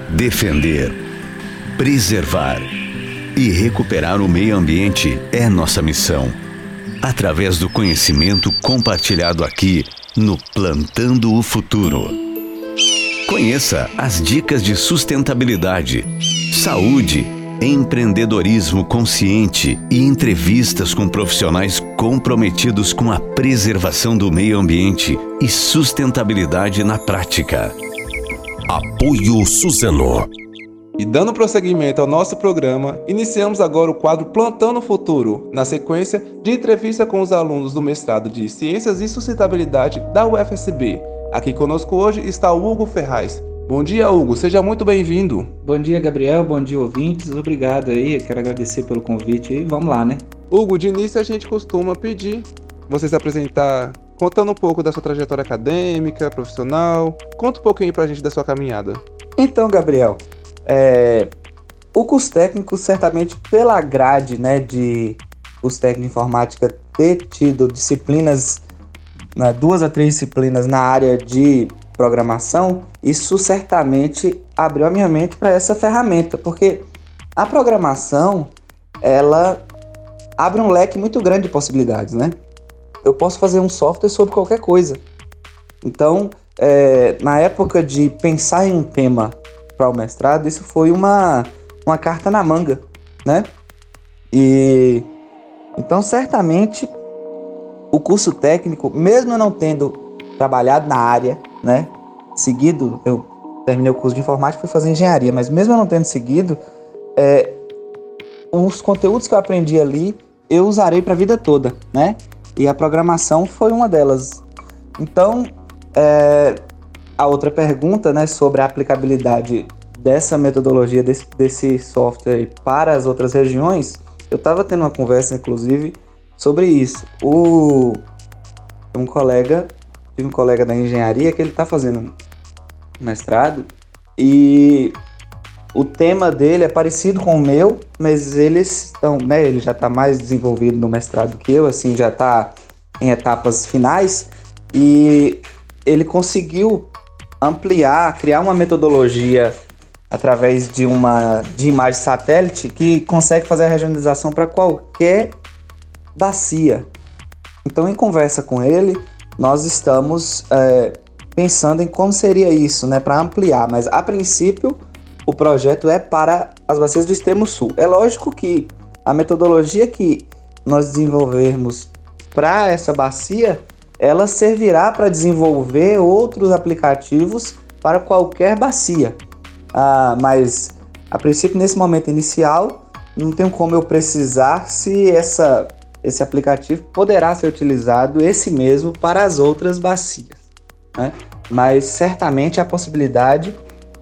Defender, preservar e recuperar o meio ambiente é nossa missão. Através do conhecimento compartilhado aqui no Plantando o Futuro. Conheça as dicas de sustentabilidade, saúde, empreendedorismo consciente e entrevistas com profissionais comprometidos com a preservação do meio ambiente e sustentabilidade na prática. Apoio Suzano. E dando prosseguimento ao nosso programa, iniciamos agora o quadro Plantando o Futuro, na sequência de entrevista com os alunos do mestrado de Ciências e Sustentabilidade da UFSB. Aqui conosco hoje está o Hugo Ferraz. Bom dia, Hugo. Seja muito bem-vindo. Bom dia, Gabriel. Bom dia, ouvintes. Obrigado aí. Eu quero agradecer pelo convite e vamos lá, né? Hugo, de início a gente costuma pedir você se apresentar contando um pouco da sua trajetória acadêmica, profissional. Conta um pouquinho pra gente da sua caminhada. Então, Gabriel, o curso técnico, certamente pela grade, né, de curso técnico de informática ter tido disciplinas, 2 a 3 disciplinas na área de programação, isso certamente abriu a minha mente para essa ferramenta, porque a programação, ela abre um leque muito grande de possibilidades, né? Eu posso fazer um software sobre qualquer coisa. Então, na época de pensar em um tema para o mestrado, isso foi uma carta na manga, né? E então, certamente, o curso técnico, mesmo eu não tendo trabalhado na área, né? Seguido, eu terminei o curso de informática e fui fazer engenharia, mas mesmo eu não tendo seguido, os conteúdos que eu aprendi ali, eu usarei para a vida toda, né? E a programação foi uma delas. Então, a outra pergunta, né, sobre a aplicabilidade dessa metodologia, desse software para as outras regiões, eu estava tendo uma conversa, inclusive, sobre isso. Tive um colega da engenharia que ele está fazendo mestrado e o tema dele é parecido com o meu, mas eles estão, né, ele já está mais desenvolvido no mestrado que eu, assim, já está em etapas finais, e ele conseguiu ampliar, criar uma metodologia através de imagem satélite que consegue fazer a regionalização para qualquer bacia. Então, em conversa com ele, nós estamos pensando em como seria isso, né, para ampliar, mas a princípio o projeto é para as bacias do extremo sul. É lógico que a metodologia que nós desenvolvermos para essa bacia, ela servirá para desenvolver outros aplicativos para qualquer bacia. Mas, a princípio, nesse momento inicial, não tem como eu precisar se esse aplicativo poderá ser utilizado, esse mesmo, para as outras bacias, né? Mas, certamente, há a possibilidade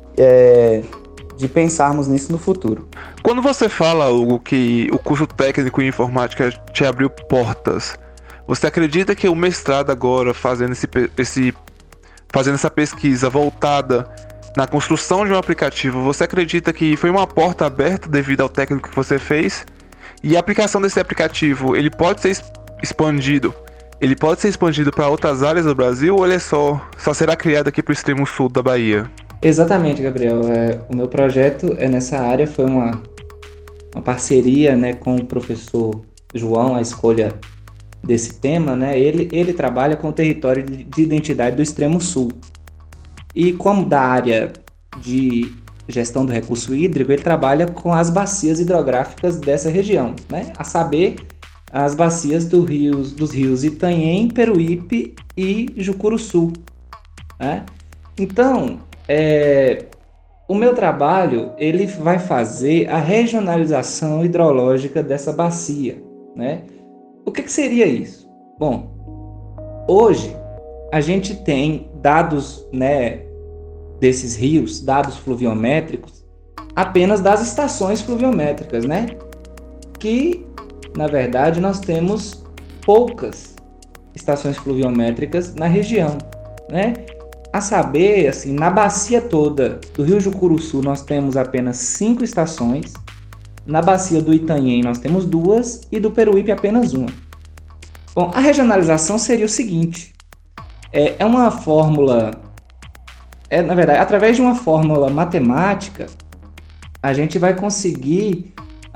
de pensarmos nisso no futuro. Quando você fala, Hugo, que o curso técnico em informática te abriu portas, você acredita que o mestrado agora, fazendo essa pesquisa voltada na construção de um aplicativo, você acredita que foi uma porta aberta devido ao técnico que você fez? E a aplicação desse aplicativo, ele pode ser expandido? Ele pode ser expandido para outras áreas do Brasil ou ele só será criado aqui para o extremo sul da Bahia? Exatamente, Gabriel. O meu projeto nessa área, foi uma parceria, né, com o professor João, a escolha desse tema, né? Ele trabalha com o território de identidade do extremo sul. E como da área de gestão do recurso hídrico, ele trabalha com as bacias hidrográficas dessa região, né? A saber, as bacias dos rios Itanhem, Peruípe e Jucuruçu, né? Então, o meu trabalho, ele vai fazer a regionalização hidrológica dessa bacia, né? O que seria isso? Bom, hoje a gente tem dados, né, desses rios, dados fluviométricos, apenas das estações fluviométricas, né? Que, na verdade, nós temos poucas estações fluviométricas na região, né? A saber, assim, na bacia toda do Rio Jucuruçu nós temos apenas 5 estações, na bacia do Itanhem nós temos 2 e do Peruípe apenas 1. Bom, a regionalização seria o seguinte, é uma fórmula Na verdade, através de uma fórmula matemática, a gente vai conseguir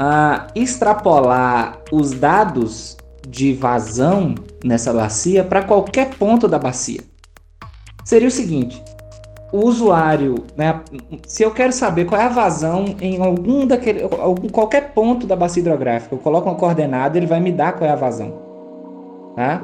extrapolar os dados de vazão nessa bacia para qualquer ponto da bacia. Seria o seguinte: o usuário, né, se eu quero saber qual é a vazão em qualquer ponto da bacia hidrográfica, eu coloco uma coordenada, ele vai me dar qual é a vazão. Tá?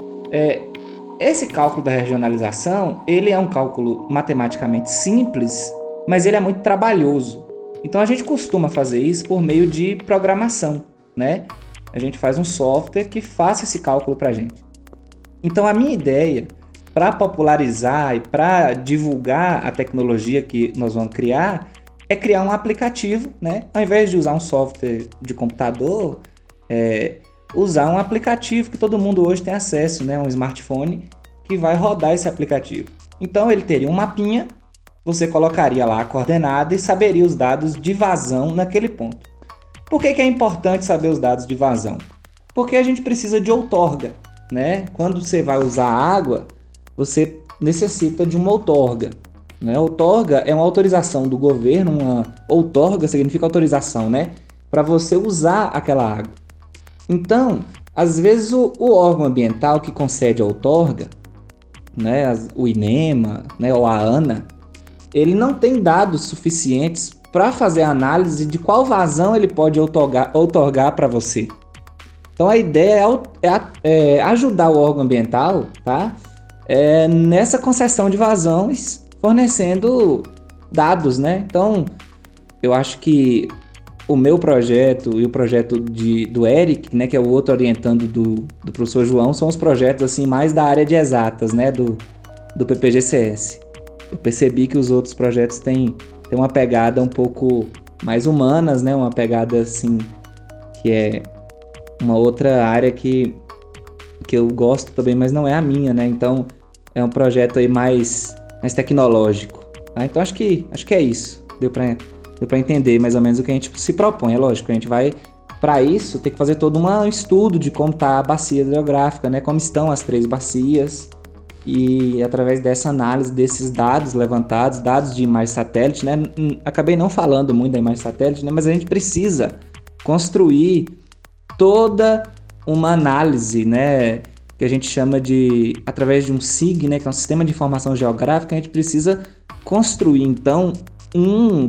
Esse cálculo da regionalização, ele é um cálculo matematicamente simples, mas ele é muito trabalhoso. Então a gente costuma fazer isso por meio de programação, né? A gente faz um software que faça esse cálculo para a gente. Então a minha ideia, para popularizar e para divulgar a tecnologia que nós vamos criar, é criar um aplicativo, né? Ao invés de usar um software de computador, usar um aplicativo que todo mundo hoje tem acesso, né? Um smartphone que vai rodar esse aplicativo. Então ele teria um mapinha, você colocaria lá a coordenada e saberia os dados de vazão naquele ponto. Por que é importante saber os dados de vazão? Porque a gente precisa de outorga, né? Quando você vai usar água, você necessita de uma outorga, né? Outorga é uma autorização do governo, uma outorga significa autorização, né? Para você usar aquela água. Então, às vezes o órgão ambiental que concede a outorga, né, o INEMA, né, ou a ANA, ele não tem dados suficientes para fazer a análise de qual vazão ele pode outorgar para você. Então a ideia é ajudar o órgão ambiental, tá? Nessa concessão de vazões, fornecendo dados, né? Então, eu acho que o meu projeto e o projeto do Eric, né, que é o outro orientando do professor João, são os projetos assim, mais da área de exatas, né, do PPGCS. Eu percebi que os outros projetos têm uma pegada um pouco mais humanas, né, uma pegada assim, que é uma outra área que eu gosto também, mas não é a minha, né? Então é um projeto aí mais tecnológico. Tá? Então acho que é isso. Deu para entender mais ou menos o que a gente se propõe. É lógico, a gente vai, para isso, ter que fazer todo um estudo de como está a bacia hidrográfica, né? Como estão as 3 bacias. E através dessa análise desses dados levantados, dados de imagem satélite, né? Acabei não falando muito da imagem satélite, né? Mas a gente precisa construir toda uma análise, né, que a gente chama de, através de um SIG, né, que é um Sistema de Informação Geográfica, a gente precisa construir, então, um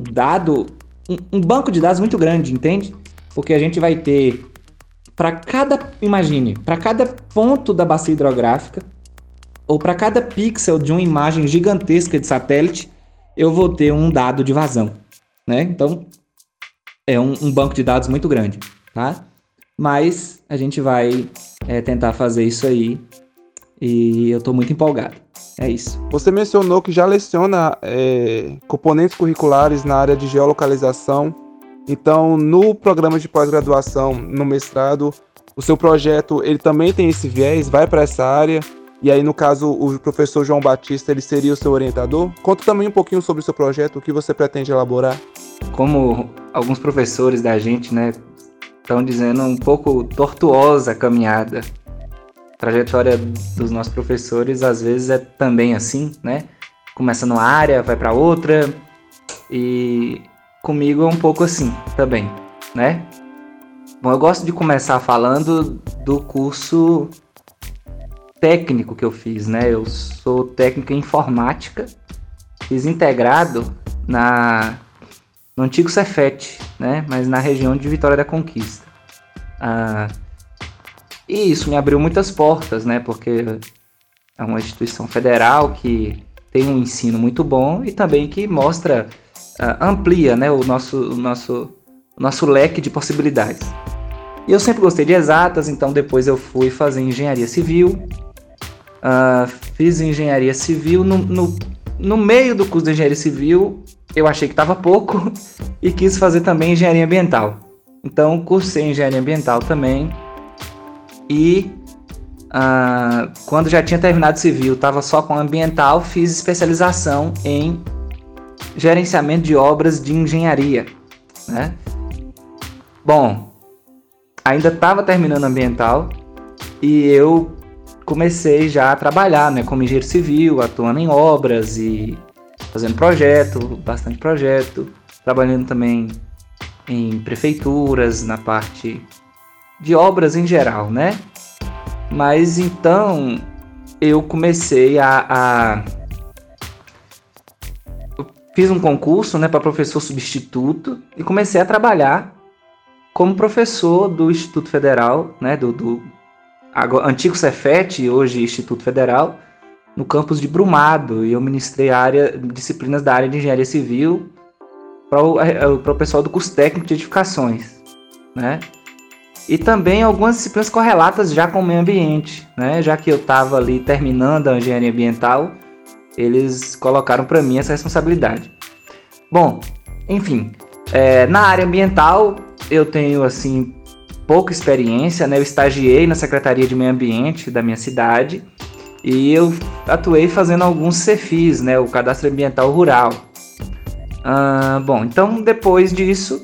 banco de dados muito grande, entende? Porque a gente vai ter, para cada ponto da bacia hidrográfica, ou para cada pixel de uma imagem gigantesca de satélite, eu vou ter um dado de vazão, né? Então, é um banco de dados muito grande, tá? Mas a gente vai tentar fazer isso aí e eu estou muito empolgado. É isso. Você mencionou que já leciona componentes curriculares na área de geolocalização. Então, no programa de pós-graduação, no mestrado, o seu projeto ele também tem esse viés, vai para essa área. E aí, no caso, o professor João Batista, ele seria o seu orientador? Conta também um pouquinho sobre o seu projeto, o que você pretende elaborar. Como alguns professores da gente, né, estão dizendo, um pouco tortuosa a caminhada. A trajetória dos nossos professores, às vezes, é também assim, né? Começa numa área, vai para outra, e comigo é um pouco assim também, né? Bom, eu gosto de começar falando do curso técnico que eu fiz, né? Eu sou técnico em informática, fiz integrado no antigo Cefet, né? Mas na região de Vitória da Conquista. E isso me abriu muitas portas, né? Porque é uma instituição federal que tem um ensino muito bom e também que mostra, amplia, né? o nosso leque de possibilidades. E eu sempre gostei de exatas, então depois eu fui fazer engenharia civil. Fiz engenharia civil. No meio do curso de engenharia civil, eu achei que estava pouco e quis fazer também engenharia ambiental. Então, cursei engenharia ambiental também. E quando já tinha terminado civil, estava só com ambiental, fiz especialização em gerenciamento de obras de engenharia, né? Bom, ainda estava terminando ambiental e eu comecei já a trabalhar, né, como engenheiro civil, atuando em obras e fazendo projeto, bastante projeto, trabalhando também em prefeituras, na parte de obras em geral, né? Mas então eu comecei eu fiz um concurso, né, para professor substituto e comecei a trabalhar como professor do Instituto Federal, né, do antigo Cefet, hoje Instituto Federal, no campus de Brumado, e eu ministrei disciplinas da área de engenharia civil para o pessoal do curso técnico de edificações, né? E também algumas disciplinas correlatas já com o meio ambiente, né? Já que eu estava ali terminando a engenharia ambiental, eles colocaram para mim essa responsabilidade. Bom, enfim, na área ambiental eu tenho assim pouca experiência, né? Eu estagiei na Secretaria de Meio Ambiente da minha cidade e eu atuei fazendo alguns CEFIs, né? O Cadastro Ambiental Rural. Bom, então depois disso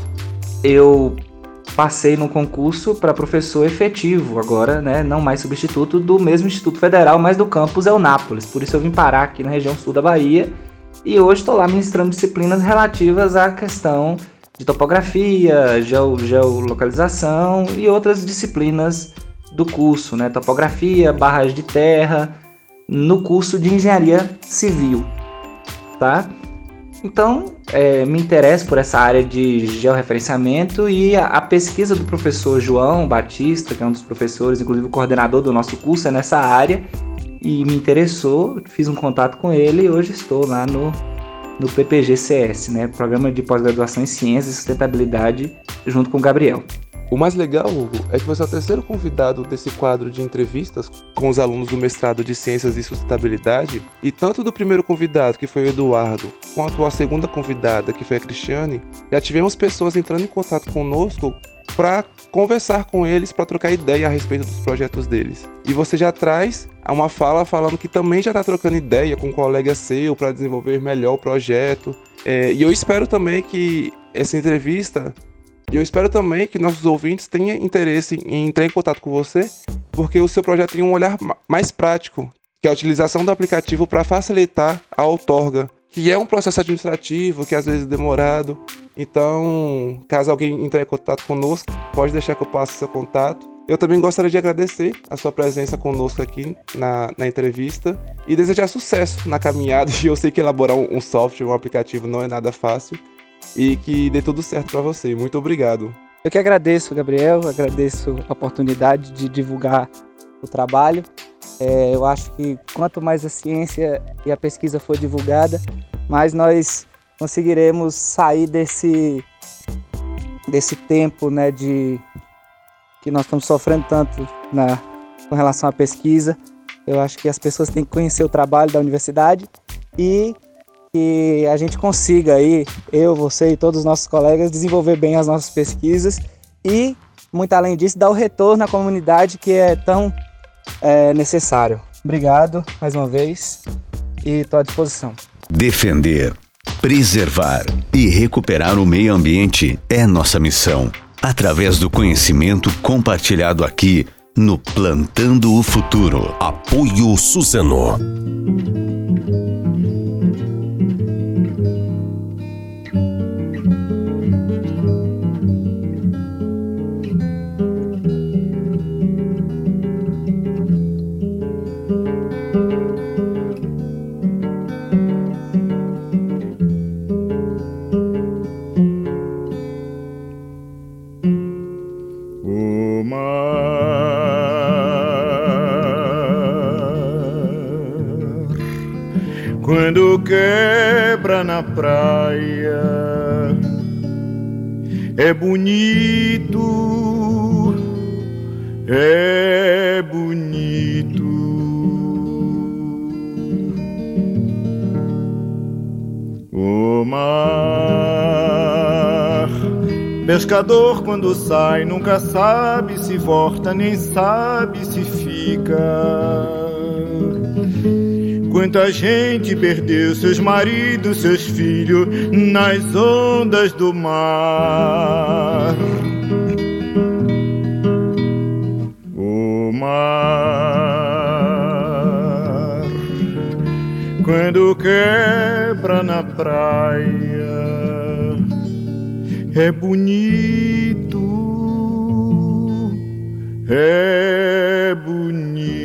eu passei no concurso para professor efetivo agora, né? Não mais substituto do mesmo Instituto Federal, mas do campus Eunápolis. Por isso eu vim parar aqui na região sul da Bahia e hoje estou lá ministrando disciplinas relativas à questão de topografia, geolocalização e outras disciplinas do curso, né? Topografia, barragem de terra, no curso de engenharia civil, tá? Então, me interesso por essa área de georreferenciamento e a pesquisa do professor João Batista, que é um dos professores, inclusive o coordenador do nosso curso, é nessa área, e me interessou, fiz um contato com ele e hoje estou lá no PPG-CS, né, Programa de Pós-Graduação em Ciências e Sustentabilidade, junto com o Gabriel. O mais legal, Hugo, é que você é o terceiro convidado desse quadro de entrevistas com os alunos do mestrado de Ciências e Sustentabilidade, e tanto do primeiro convidado, que foi o Eduardo, quanto a segunda convidada, que foi a Cristiane, já tivemos pessoas entrando em contato conosco para conversar com eles, para trocar ideia a respeito dos projetos deles. E você já traz uma fala falando que também já está trocando ideia com um colega seu para desenvolver melhor o projeto. E eu espero também que essa entrevista... E eu espero também que nossos ouvintes tenham interesse em entrar em contato com você, porque o seu projeto tem um olhar mais prático, que é a utilização do aplicativo para facilitar a outorga, que é um processo administrativo, que às vezes é demorado. Então, caso alguém entre em contato conosco, pode deixar que eu passe seu contato. Eu também gostaria de agradecer a sua presença conosco aqui na entrevista e desejar sucesso na caminhada. Eu sei que elaborar um software, um aplicativo não é nada fácil, e que dê tudo certo para você. Muito obrigado. Eu que agradeço, Gabriel, agradeço a oportunidade de divulgar o trabalho. Eu acho que quanto mais a ciência e a pesquisa for divulgada, mais nós conseguiremos sair desse tempo, né, que nós estamos sofrendo tanto com relação à pesquisa. Eu acho que as pessoas têm que conhecer o trabalho da universidade e que a gente consiga aí, eu, você e todos os nossos colegas, desenvolver bem as nossas pesquisas e, muito além disso, dar o retorno à comunidade que é tão necessário. Obrigado mais uma vez e estou à disposição. Defender, preservar e recuperar o meio ambiente é nossa missão, através do conhecimento compartilhado aqui no Plantando o Futuro. Apoio Suzano. Quando quebra na praia, é bonito, é bonito. O mar, pescador quando sai, nunca sabe se volta, nem sabe se fica. Quanta gente perdeu seus maridos, seus filhos nas ondas do mar. O mar, quando Quando quebra na praia é bonito, é bonito.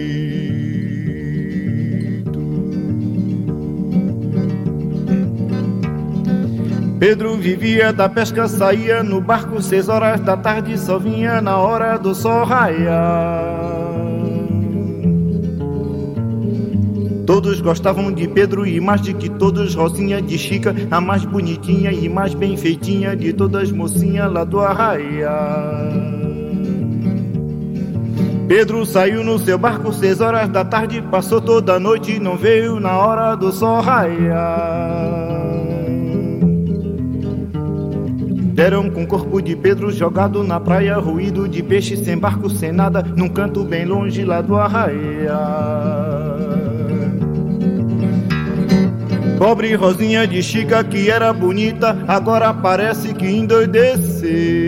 Pedro vivia da pesca, saía no barco 6 horas da tarde, só vinha na hora do sol raiar. Todos gostavam de Pedro e mais de que todos, Rosinha de Chica, a mais bonitinha e mais bem feitinha de todas mocinhas lá do arraial. Pedro saiu no seu barco 6 horas da tarde, passou toda a noite e não veio na hora do sol raiar. Deram com o corpo de Pedro jogado na praia, ruído de peixe, sem barco, sem nada, num canto bem longe lá do arraial. Pobre Rosinha de Chica, que era bonita, agora parece que endoideceu.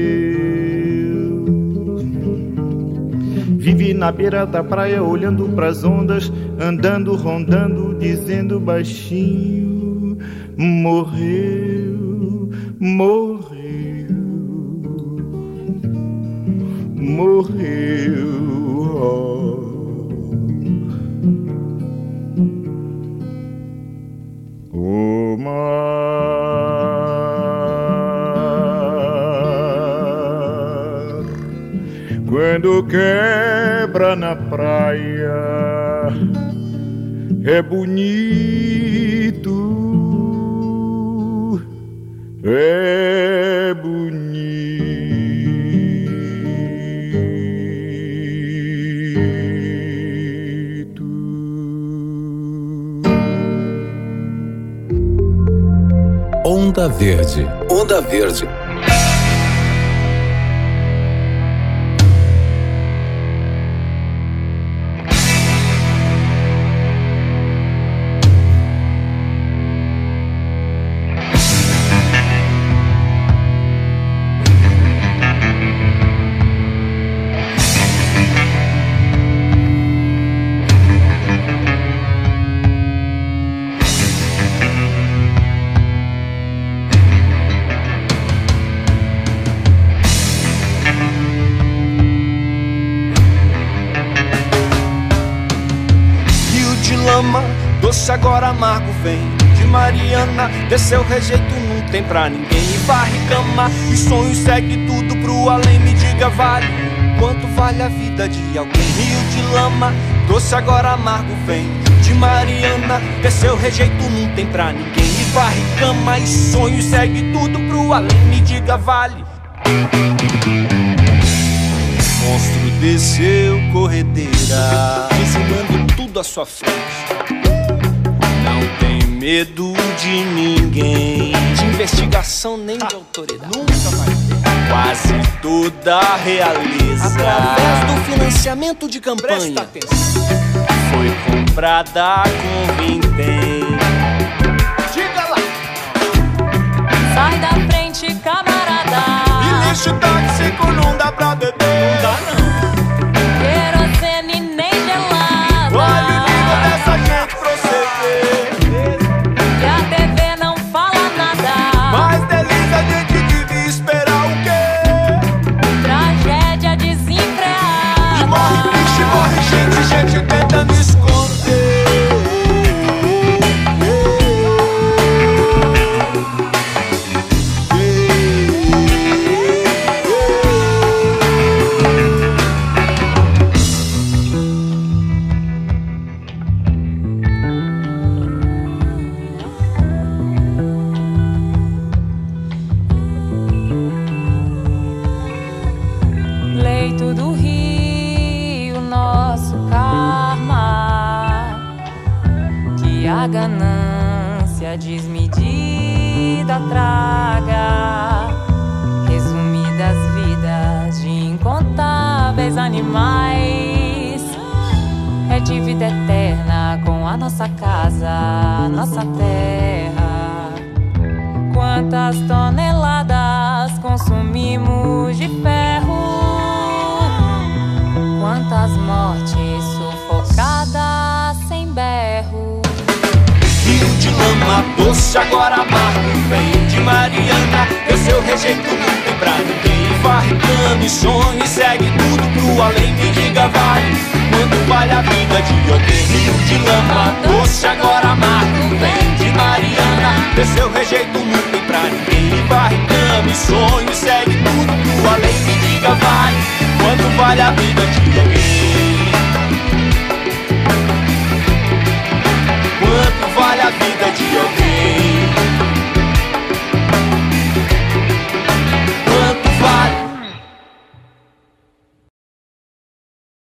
Vive na beira da praia, olhando pras ondas, andando, rondando, dizendo baixinho: morreu, morreu, morreu. Oh. O mar, quando quebra na praia, é bonito, é bonito. Onda Verde. Onda Verde. Doce agora amargo vem de Mariana, desceu rejeito não tem pra ninguém. E varre cama e sonho segue tudo pro além. Me diga, vale quanto vale a vida de alguém? Rio de lama, doce agora amargo vem de Mariana, desceu rejeito não tem pra ninguém. E varre cama e sonho segue tudo pro além. Me diga, vale. Monstro desceu corredeira, ensinando tudo à sua frente. Não tem medo de ninguém, de investigação nem de autoridade. Nunca vai ter. Quase toda a realeza, através do financiamento de campanha, foi comprada com vintém. Diga lá! Sai da frente, camarada. E lixo tóxico não dá pra beber. Não dá não. Querosene nem gelada. Olha o nível dessa gente proceder. E a TV não fala nada. Mas delícia a gente devia esperar o quê? Tragédia desenfreada. E morre bicho, morre gente tentando esconder. Leito do rio, nosso karma, que a ganância desmedida traga. Resumidas vidas de incontáveis animais, é dívida eterna com a nossa casa, nossa terra. Quantas toneladas consumimos de ferro, quantas mortes sufocadas sem berro. Rio de lama. Doce agora amargo vem de Mariana. Teu seu rejeito não tem pra ninguém. Varricando e sonho e segue tudo pro além. Me diga, vale quanto vale a vida de alguém? Rio de lama. Doce agora amargo vem de Mariana. Teu seu rejeito não tem pra ninguém. Varricando e sonho e segue tudo pro além. Me diga, vale quanto vale a vida de alguém? Quanto vale a vida de alguém?